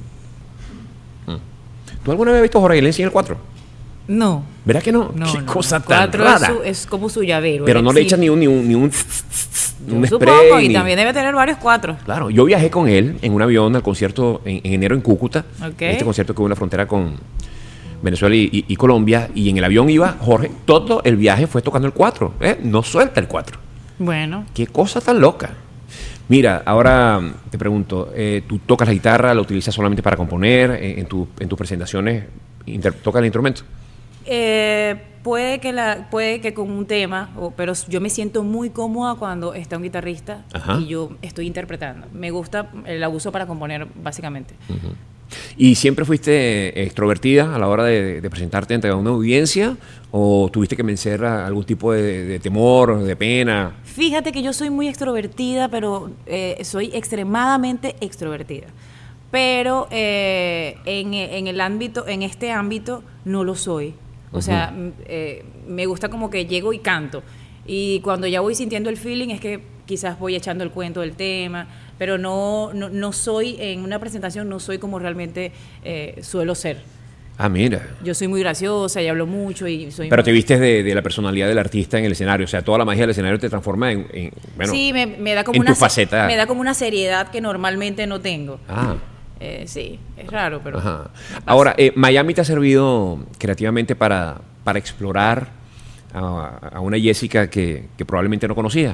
[SPEAKER 1] ¿Tú alguna vez has visto a Jorge Glenn sin el cuatro?
[SPEAKER 7] No.
[SPEAKER 1] ¿Verdad que no?
[SPEAKER 7] No,
[SPEAKER 1] Qué
[SPEAKER 7] no,
[SPEAKER 1] cosa
[SPEAKER 7] el
[SPEAKER 1] tan
[SPEAKER 7] cuatro
[SPEAKER 1] rara.
[SPEAKER 7] Es, su, es como su llavero.
[SPEAKER 1] Pero no le echas ni un, ni un, ni un, un spray.
[SPEAKER 7] Supongo, y
[SPEAKER 1] ni...
[SPEAKER 7] también debe tener varios cuatro.
[SPEAKER 1] Claro, yo viajé con él en un avión al concierto en, en enero en Cúcuta.
[SPEAKER 7] Okay.
[SPEAKER 1] Este concierto que hubo en la frontera con Venezuela y, y, y Colombia. Y en el avión iba Jorge. Todo el viaje fue tocando el cuatro. ¿eh? No suelta el cuatro.
[SPEAKER 7] Bueno.
[SPEAKER 1] Qué cosa tan loca. Mira, ahora te pregunto, eh, ¿tú tocas la guitarra, la utilizas solamente para componer? ¿En, en, tu, en tus presentaciones inter- tocas el instrumento?
[SPEAKER 7] Eh, puede que la, puede que con un tema, o, pero yo me siento muy cómoda cuando está un guitarrista. Ajá. Y yo estoy interpretando. Me gusta, la uso para componer básicamente.
[SPEAKER 1] Uh-huh. ¿Y siempre fuiste extrovertida a la hora de, de presentarte ante una audiencia o tuviste que vencer a algún tipo de, de temor, de pena?
[SPEAKER 7] Fíjate que yo soy muy extrovertida, pero eh, soy extremadamente extrovertida. Pero eh, en, en el ámbito, en este ámbito no lo soy. O uh-huh. sea, eh, me gusta como que llego y canto. Y cuando ya voy sintiendo el feeling es que quizás voy echando el cuento del tema, pero no, no, no soy, en una presentación no soy como realmente eh, suelo ser.
[SPEAKER 1] Ah, mira.
[SPEAKER 7] Yo soy muy graciosa y hablo mucho y soy...
[SPEAKER 1] Pero
[SPEAKER 7] muy...
[SPEAKER 1] te vistes de, de la personalidad del artista en el escenario, o sea, toda la magia del escenario te transforma en, en bueno,
[SPEAKER 7] sí, me, me da como
[SPEAKER 1] en
[SPEAKER 7] una
[SPEAKER 1] tu faceta.
[SPEAKER 7] Me da como una seriedad que normalmente no tengo.
[SPEAKER 1] Ah.
[SPEAKER 7] Eh, sí, es raro, pero...
[SPEAKER 1] Ajá. Ahora, eh, Miami te ha servido creativamente para, para explorar a, a una Jessica que, que probablemente no conocía.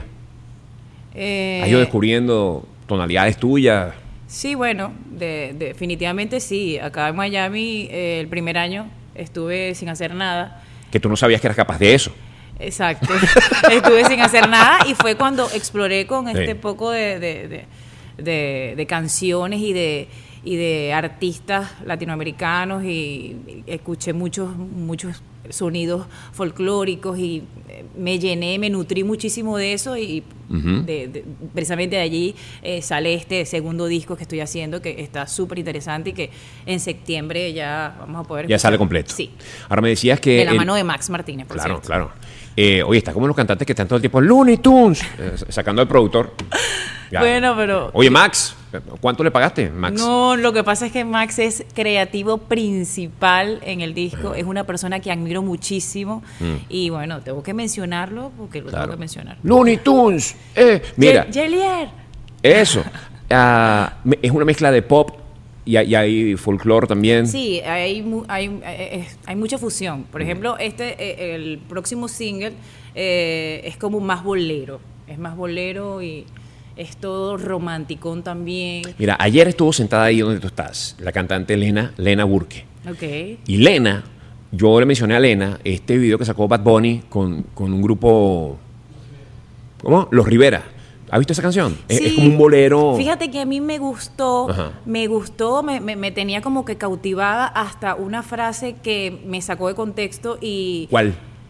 [SPEAKER 1] Eh, ¿Has ido descubriendo tonalidades tuyas?
[SPEAKER 7] Sí, bueno, de, de, definitivamente sí. Acá en Miami, eh, el primer año estuve sin hacer nada.
[SPEAKER 1] Que tú no sabías que eras capaz de eso.
[SPEAKER 7] Exacto. Estuve sin hacer nada y fue cuando exploré con este sí. poco de, de, de, de, de canciones y de... y de artistas latinoamericanos y escuché muchos muchos sonidos folclóricos y me llené, me nutrí muchísimo de eso y uh-huh. de, de, precisamente de allí eh, sale este segundo disco que estoy haciendo que está súper interesante y que en septiembre ya vamos a poder...
[SPEAKER 1] Ya sale completo.
[SPEAKER 7] Sí.
[SPEAKER 1] Ahora me decías que...
[SPEAKER 7] De la
[SPEAKER 1] el...
[SPEAKER 7] mano de Max Martínez, por
[SPEAKER 1] Claro,
[SPEAKER 7] cierto.
[SPEAKER 1] claro. Eh, oye, está como los cantantes que están todo el tiempo Looney Tunes, eh, sacando al productor. Ya.
[SPEAKER 7] Bueno, pero...
[SPEAKER 1] Oye, Max, ¿cuánto le pagaste, Max?
[SPEAKER 7] No, lo que pasa es que Max es creativo principal en el disco. Es una persona que admiro muchísimo. Mm. Y bueno, tengo que mencionarlo porque lo claro. tengo que mencionar.
[SPEAKER 1] Looney Tunes. Eh, mira.
[SPEAKER 7] Jelier.
[SPEAKER 1] Eso. Uh, es una mezcla de pop y hay, y hay folclore también.
[SPEAKER 7] Sí, hay, hay, hay, hay mucha fusión. Por mm. ejemplo, este el próximo single eh, es como más bolero. Es más bolero y... es todo romanticón también.
[SPEAKER 1] Mira, ayer estuvo sentada ahí donde tú estás, la cantante Lena, Lena Burke.
[SPEAKER 7] Ok.
[SPEAKER 1] Y Lena, yo le mencioné a Lena este video que sacó Bad Bunny con, con un grupo, ¿cómo? Los Rivera. ¿Has visto esa canción?
[SPEAKER 7] Sí.
[SPEAKER 1] Es, es como un bolero.
[SPEAKER 7] Fíjate que a mí me gustó, Ajá. me gustó, me, me, me tenía como que cautivada hasta una frase que me sacó de contexto y...
[SPEAKER 1] ¿Cuál?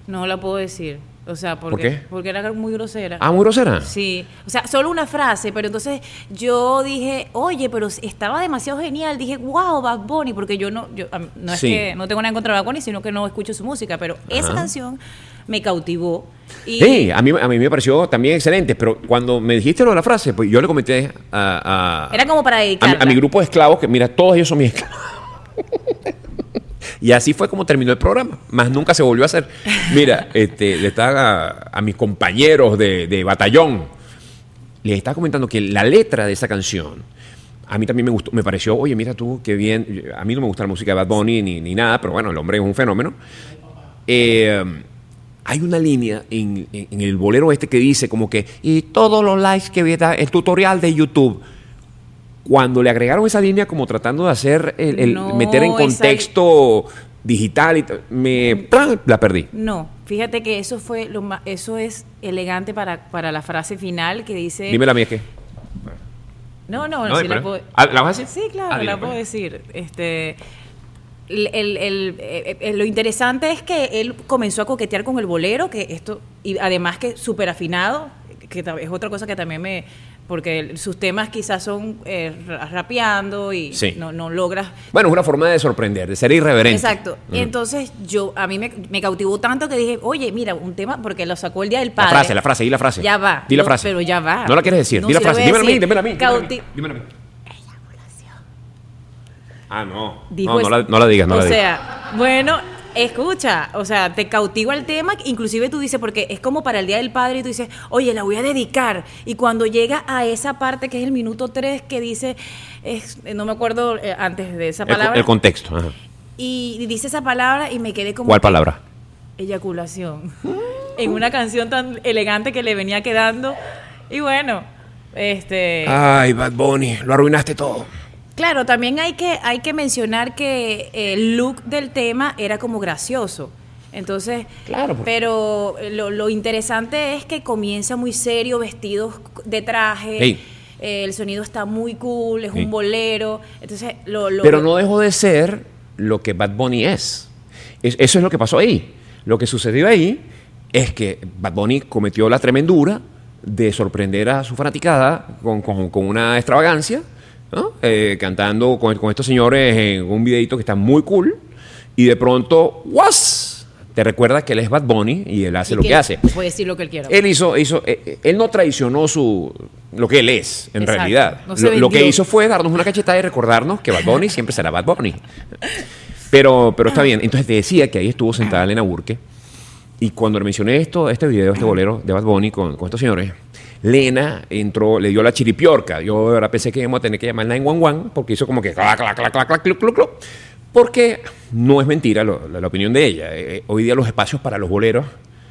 [SPEAKER 7] No la puedo decir. O sea, porque,
[SPEAKER 1] ¿Por qué?
[SPEAKER 7] porque era muy grosera.
[SPEAKER 1] Ah, muy grosera.
[SPEAKER 7] Sí, o sea, solo una frase, pero entonces yo dije, oye, pero estaba demasiado genial. Dije, wow, Bad Bunny, porque yo no, yo, no es
[SPEAKER 1] Sí.
[SPEAKER 7] que no tengo nada en contra de Bad Bunny, sino que no escucho su música, pero esa
[SPEAKER 1] Ajá.
[SPEAKER 7] canción me cautivó. Y
[SPEAKER 1] Sí, a mí, a mí me pareció también excelente, pero cuando me dijiste lo de la frase, pues yo le comenté a, a,
[SPEAKER 7] era como para
[SPEAKER 1] a, mi,
[SPEAKER 7] dedicarla.
[SPEAKER 1] a mi grupo de esclavos, que mira, todos ellos son mis esclavos. Y así fue como terminó el programa, más nunca se volvió a hacer. Mira, este, le estaba a, a mis compañeros de, de batallón, les estaba comentando que la letra de esa canción, a mí también me gustó, me pareció, oye, mira tú, qué bien, a mí no me gusta la música de Bad Bunny ni, ni nada, pero bueno, el hombre es un fenómeno. Eh, hay una línea en, en, en el bolero este que dice como que, y todos los likes que vi, el tutorial de YouTube. Cuando le agregaron esa línea como tratando de hacer, el, el
[SPEAKER 7] No,
[SPEAKER 1] meter en
[SPEAKER 7] esa-
[SPEAKER 1] contexto digital, y t- me ¡pran! La perdí.
[SPEAKER 7] No, fíjate que eso fue lo más, eso es elegante para, para la frase final que dice.
[SPEAKER 1] Dime la mía, ¿qué?
[SPEAKER 7] No, no,
[SPEAKER 1] No,
[SPEAKER 7] sí
[SPEAKER 1] dime.
[SPEAKER 7] la puedo.
[SPEAKER 1] Ah, ¿la vas a decir?
[SPEAKER 7] Sí, claro,
[SPEAKER 1] Ah, dime,
[SPEAKER 7] la puedo
[SPEAKER 1] pues.
[SPEAKER 7] decir. Este, el, el- el- eh, eh, lo interesante es que él comenzó a coquetear con el bolero, que esto, y además que súper afinado, que ta- es otra cosa que también me, porque el- sus temas quizás son eh, ra- rapeando y
[SPEAKER 1] Sí.
[SPEAKER 7] no, no logras.
[SPEAKER 1] Bueno, es una forma de sorprender, de ser irreverente.
[SPEAKER 7] Exacto.
[SPEAKER 1] Mm.
[SPEAKER 7] Entonces yo, a mí me, me cautivó tanto que dije, oye, mira, un tema, porque lo sacó el Día del
[SPEAKER 1] La
[SPEAKER 7] Padre.
[SPEAKER 1] frase, la frase, di la frase.
[SPEAKER 7] Ya va.
[SPEAKER 1] Di la
[SPEAKER 7] No,
[SPEAKER 1] frase.
[SPEAKER 7] pero ya va.
[SPEAKER 1] No la quieres decir,
[SPEAKER 7] No,
[SPEAKER 1] di la
[SPEAKER 7] sí la
[SPEAKER 1] frase.
[SPEAKER 7] voy a
[SPEAKER 1] Dímela a mí,
[SPEAKER 7] decir.
[SPEAKER 1] dímela a mí. dímela a mí,
[SPEAKER 7] Cauti-
[SPEAKER 1] dímela a mí. Ah, no.
[SPEAKER 7] Dijo
[SPEAKER 1] No, no
[SPEAKER 7] es-
[SPEAKER 1] la, no la digas, no
[SPEAKER 7] o
[SPEAKER 1] la digas.
[SPEAKER 7] sea, bueno, escucha, o sea, te cautiva el tema, inclusive tú dices, porque es como para el Día del Padre y tú dices, oye, la voy a dedicar. Y cuando llega a esa parte que es el minuto tres que dice, es, no me acuerdo eh, antes de esa
[SPEAKER 1] El, co-
[SPEAKER 7] palabra,
[SPEAKER 1] el contexto. Ajá.
[SPEAKER 7] y, y dice esa palabra y me quedé como...
[SPEAKER 1] ¿Cuál
[SPEAKER 7] que-
[SPEAKER 1] palabra?
[SPEAKER 7] Eyaculación. En una canción tan elegante que le venía quedando. Y bueno, este...
[SPEAKER 1] Ay, Bad Bunny, lo arruinaste todo.
[SPEAKER 7] Claro, también hay que, hay que mencionar que el look del tema era como gracioso. Entonces,
[SPEAKER 1] Claro, porque-
[SPEAKER 7] pero lo, lo interesante es que comienza muy serio, vestidos de traje.
[SPEAKER 1] Ey.
[SPEAKER 7] eh, el sonido está muy cool, es
[SPEAKER 1] Sí.
[SPEAKER 7] un bolero. Entonces, lo, lo-
[SPEAKER 1] Pero no dejó de ser lo que Bad Bunny es. Es- Eso es lo que pasó ahí. Lo que sucedió ahí es que Bad Bunny cometió la tremendura de sorprender a su fanaticada con, con- con una extravagancia, ¿no? Eh, cantando con, con estos señores en un videito que está muy cool, y de pronto, ¡was! Te recuerda que él es Bad Bunny y él hace
[SPEAKER 7] y
[SPEAKER 1] lo que, hace.
[SPEAKER 7] Puede decir lo que él quiera.
[SPEAKER 1] Él hizo, hizo eh, él no traicionó su lo que él es, en
[SPEAKER 7] Exacto,
[SPEAKER 1] realidad.
[SPEAKER 7] no se
[SPEAKER 1] lo, lo que
[SPEAKER 7] vendió.
[SPEAKER 1] hizo fue darnos una cachetada y recordarnos que Bad Bunny siempre será Bad Bunny. Pero, pero está bien. Entonces te decía que ahí estuvo sentada Elena Burke, y cuando le mencioné esto, este video, este bolero de Bad Bunny con, con estos señores, Lena entró, le dio la chiripiorca. Yo de verdad pensé que íbamos a tener que llamar nueve once porque hizo como que clac, clac, clac, clac, clac, cluc, cluc, cluc. Porque no es mentira lo- la, la opinión de ella. Eh, hoy día los espacios para los boleros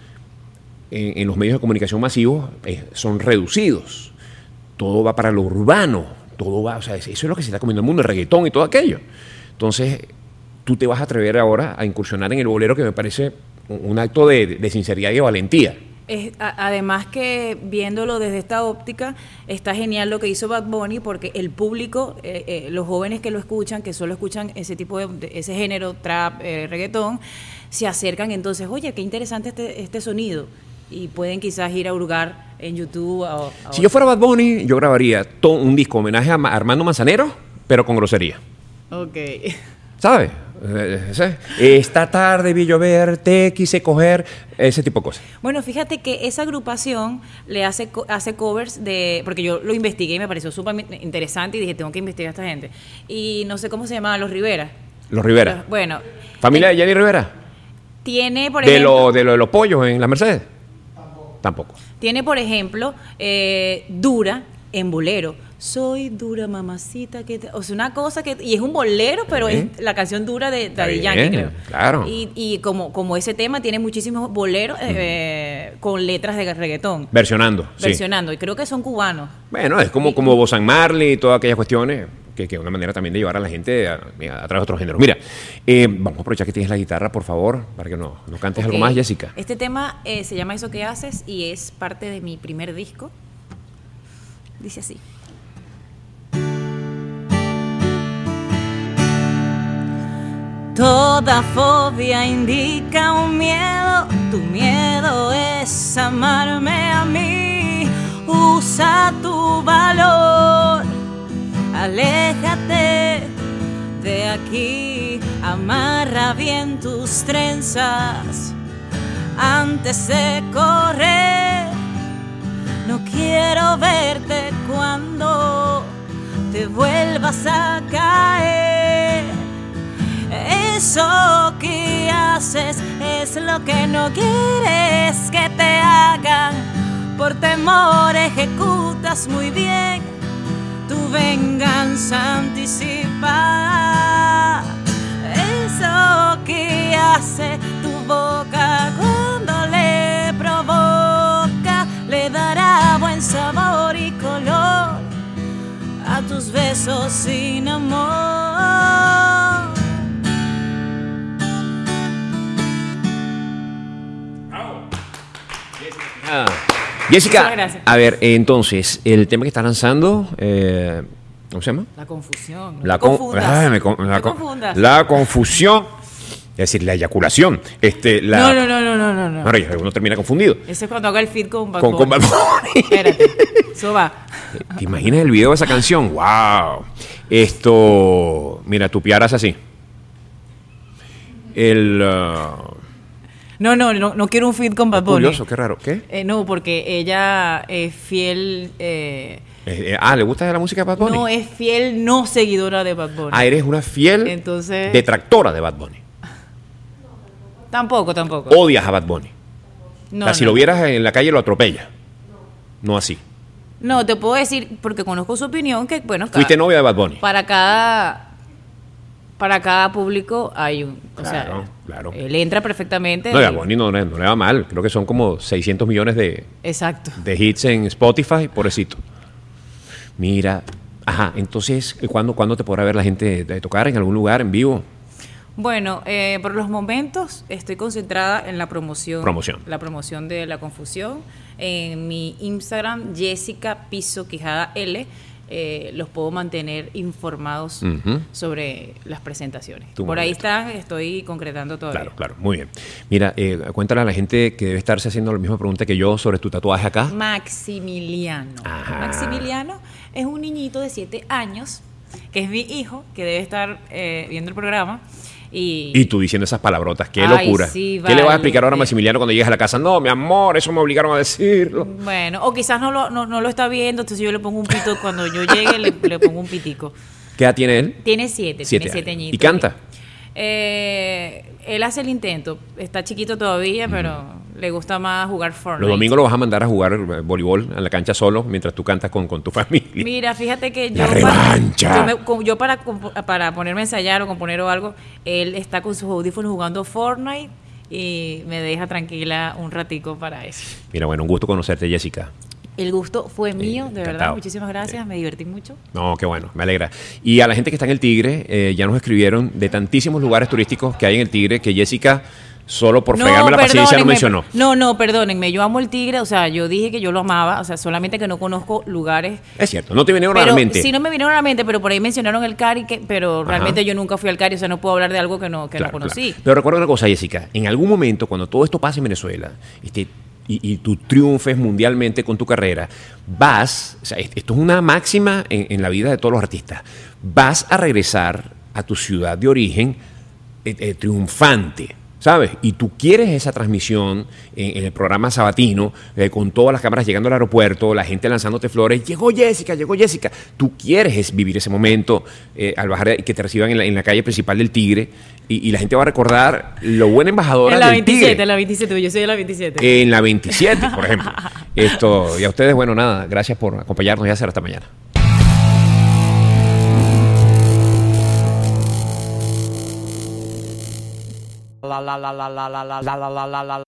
[SPEAKER 1] en, en los medios de comunicación masivos eh, son reducidos. Todo va para lo urbano, todo va, o sea, eso es lo que se está comiendo el mundo, el reggaetón y todo aquello. Entonces, tú te vas a atrever ahora a incursionar en el bolero, que me parece un, un acto de, de sinceridad y de valentía.
[SPEAKER 7] Es- a- además que viéndolo desde esta óptica, está genial lo que hizo Bad Bunny, porque el público, eh, eh, los jóvenes que lo escuchan, que solo escuchan ese tipo de, de- ese género, trap, eh, reggaetón, se acercan entonces, oye, qué interesante este, este sonido, y pueden quizás ir a hurgar en YouTube. O, o-
[SPEAKER 1] Si yo fuera Bad Bunny, yo grabaría todo un disco homenaje a Ma- Armando Manzanero, pero con grosería.
[SPEAKER 7] Ok.
[SPEAKER 1] ¿Sabes? Eh, ¿sabes? Esta tarde vi llover, te quise coger, ese tipo de cosas.
[SPEAKER 7] Bueno, fíjate que esa agrupación le hace co- hace covers de, porque yo lo investigué y me pareció súper interesante y dije, tengo que investigar a esta gente. Y no sé cómo se llamaban, los Rivera.
[SPEAKER 1] Los Rivera.
[SPEAKER 7] Bueno.
[SPEAKER 1] ¿Familia
[SPEAKER 7] eh,
[SPEAKER 1] de Jenny Rivera?
[SPEAKER 7] Tiene, por
[SPEAKER 1] ¿De,
[SPEAKER 7] ejemplo,
[SPEAKER 1] lo, ¿De lo de los pollos en la Mercedes? Tampoco.
[SPEAKER 7] tiene, por ejemplo, eh, Dura en bolero. Soy dura, mamacita. Que te-". O sea, una cosa que... Y es un bolero, pero
[SPEAKER 1] Bien.
[SPEAKER 7] es la canción Dura de
[SPEAKER 1] Está
[SPEAKER 7] Daddy
[SPEAKER 1] bien,
[SPEAKER 7] Yankee, creo.
[SPEAKER 1] claro.
[SPEAKER 7] Y, y como, como ese tema tiene muchísimos boleros eh, con letras de reggaetón.
[SPEAKER 1] Versionando. Sí.
[SPEAKER 7] Versionando. Y creo que son cubanos.
[SPEAKER 1] Bueno, es como, como Bob San Marley y todas aquellas cuestiones, que que es una manera también de llevar a la gente a, a través de otros géneros. Mira, eh, vamos a aprovechar que tienes la guitarra, por favor, para que nos, nos cantes algo
[SPEAKER 7] Ok.
[SPEAKER 1] más, Jessica.
[SPEAKER 7] Este tema eh, se llama Eso que haces y es parte de mi primer disco. Dice así. Toda fobia indica un miedo, tu miedo es amarme a mí. Usa tu valor, aléjate de aquí, amarra bien tus trenzas antes de correr. No quiero verte cuando te vuelvas a caer. Eso que haces es lo que no quieres que te hagan. Por temor ejecutas muy bien tu venganza anticipada. Eso que hace tu boca cuando le provoca le dará buen sabor y color a tus besos sin amor.
[SPEAKER 1] Ah. Jessica, a ver, entonces, el tema que estás lanzando, eh, ¿cómo se llama?
[SPEAKER 7] La confusión. No
[SPEAKER 1] la,
[SPEAKER 7] te
[SPEAKER 1] con,
[SPEAKER 7] confundas.
[SPEAKER 1] ay, me con, la,
[SPEAKER 7] te confundas.
[SPEAKER 1] la confusión, es decir, la eyaculación. Este, la,
[SPEAKER 7] no, no, no, no, no, no, no.
[SPEAKER 1] Ahora ya uno termina confundido.
[SPEAKER 7] Ese es cuando haga el feed con Bad
[SPEAKER 1] Con,
[SPEAKER 7] Bunny.
[SPEAKER 1] con Bad Bunny.
[SPEAKER 7] Espérate, eso va.
[SPEAKER 1] ¿Te imaginas el video de esa canción? ¡Wow! Esto, mira, tu piara es así. El... Uh,
[SPEAKER 7] No, no, no, no quiero un feed con Bad Bunny.
[SPEAKER 1] curioso, qué raro. ¿Qué?
[SPEAKER 7] Eh, no, porque ella es fiel... Eh,
[SPEAKER 1] Eh, eh, ah, ¿le gusta la música de Bad Bunny?
[SPEAKER 7] no, es fiel no seguidora de Bad Bunny.
[SPEAKER 1] Ah, eres una fiel
[SPEAKER 7] Entonces-
[SPEAKER 1] detractora de Bad Bunny.
[SPEAKER 7] Tampoco, tampoco.
[SPEAKER 1] Odias a Bad Bunny.
[SPEAKER 7] No,
[SPEAKER 1] o sea, si
[SPEAKER 7] no.
[SPEAKER 1] lo vieras en la calle lo atropella. No así.
[SPEAKER 7] No, te puedo decir, porque conozco su opinión, que bueno... cada-
[SPEAKER 1] Fuiste novia de Bad Bunny.
[SPEAKER 7] Para cada... Para cada público hay un... O
[SPEAKER 1] Claro,
[SPEAKER 7] sea,
[SPEAKER 1] claro.
[SPEAKER 7] él entra perfectamente.
[SPEAKER 1] No, y a
[SPEAKER 7] y-
[SPEAKER 1] Bunny no, no, no le va mal. Creo que son como seiscientos millones de,
[SPEAKER 7] Exacto.
[SPEAKER 1] de hits en Spotify, pobrecito. Mira, ajá, entonces, ¿cuándo, ¿cuándo te podrá ver la gente de tocar en algún lugar en vivo?
[SPEAKER 7] Bueno, eh, por los momentos estoy concentrada en la promoción.
[SPEAKER 1] Promoción.
[SPEAKER 7] La promoción de La Confusión. En mi Instagram, Jessica Piso Quijada L, eh, los puedo mantener informados
[SPEAKER 1] Ujú.
[SPEAKER 7] sobre las presentaciones.
[SPEAKER 1] Tu
[SPEAKER 7] por ahí
[SPEAKER 1] momento.
[SPEAKER 7] están, estoy concretando todavía.
[SPEAKER 1] Claro, claro, muy bien. Mira, eh, cuéntale a la gente que debe estarse haciendo la misma pregunta que yo sobre tu tatuaje acá.
[SPEAKER 7] Maximiliano.
[SPEAKER 1] Ajá.
[SPEAKER 7] Maximiliano es un niñito de siete años, que es mi hijo, que debe estar eh, viendo el programa. Y,
[SPEAKER 1] Y tú diciendo esas palabrotas, qué
[SPEAKER 7] Ay,
[SPEAKER 1] locura.
[SPEAKER 7] sí,
[SPEAKER 1] ¿Qué le vas a
[SPEAKER 7] vale.
[SPEAKER 1] explicar ahora a Maximiliano cuando llegues a la casa? No, mi amor, eso me obligaron a decirlo.
[SPEAKER 7] Bueno, o quizás no lo, no, no lo está viendo, entonces yo le pongo un pito, cuando yo llegue le, le pongo un pitico.
[SPEAKER 1] ¿Qué edad tiene él?
[SPEAKER 7] Tiene siete,
[SPEAKER 1] Siete
[SPEAKER 7] tiene siete
[SPEAKER 1] años.
[SPEAKER 7] añitos.
[SPEAKER 1] ¿Y canta?
[SPEAKER 7] Eh, él hace el intento, está chiquito todavía, pero le gusta más jugar Fortnite.
[SPEAKER 1] Los domingos lo vas a mandar a jugar eh, voleibol en la cancha solo mientras tú cantas con, con tu familia.
[SPEAKER 7] Mira, fíjate que yo
[SPEAKER 1] La
[SPEAKER 7] para,
[SPEAKER 1] revancha.
[SPEAKER 7] yo, me- co- yo para, compo- para ponerme a ensayar o componer o algo, él está con sus audífonos jugando Fortnite y me deja tranquila un ratico para eso.
[SPEAKER 1] Mira, bueno, un gusto conocerte, Jessica.
[SPEAKER 7] El gusto fue mío, de verdad.
[SPEAKER 1] encantado.
[SPEAKER 7] Muchísimas gracias, me divertí mucho.
[SPEAKER 1] No, qué bueno, me alegra. Y a la gente que está en el Tigre, eh, ya nos escribieron de tantísimos lugares turísticos que hay en el Tigre que Jessica, solo por fregarme la paciencia, no
[SPEAKER 7] perdónenme,
[SPEAKER 1] mencionó.
[SPEAKER 7] No, no, perdónenme, yo amo el Tigre, o sea, yo dije que yo lo amaba, o sea, solamente que no conozco lugares.
[SPEAKER 1] Es cierto, no te vinieron a
[SPEAKER 7] Pero
[SPEAKER 1] la mente.
[SPEAKER 7] sí, no me vinieron a la mente, pero por ahí mencionaron el Cari, que, pero
[SPEAKER 1] Ajá.
[SPEAKER 7] realmente yo nunca fui al Cari, o sea, no puedo hablar de algo que no, que
[SPEAKER 1] Claro,
[SPEAKER 7] no conocí.
[SPEAKER 1] claro. Pero recuerda una cosa, Jessica, en algún momento, cuando todo esto pase en Venezuela, este, y, y tú triunfes mundialmente con tu carrera, vas, o sea, est- esto es una máxima en, en la vida de todos los artistas, vas a regresar a tu ciudad de origen eh, eh, triunfante, ¿sabes? Y tú quieres esa transmisión en, en el programa sabatino, eh, con todas las cámaras llegando al aeropuerto, la gente lanzándote flores, llegó Jessica, llegó Jessica. Tú quieres es vivir ese momento eh, al bajar y que te reciban en la, en la calle principal del Tigre y, y la gente va a recordar lo buena embajadora
[SPEAKER 7] En la
[SPEAKER 1] del
[SPEAKER 7] veintisiete,
[SPEAKER 1] Tigre.
[SPEAKER 7] en la veintisiete, yo soy de la veintisiete.
[SPEAKER 1] En la veintisiete, por ejemplo. Esto, y a ustedes, bueno, nada, gracias por acompañarnos y hacer hasta mañana.
[SPEAKER 8] La la la la la la la la la la la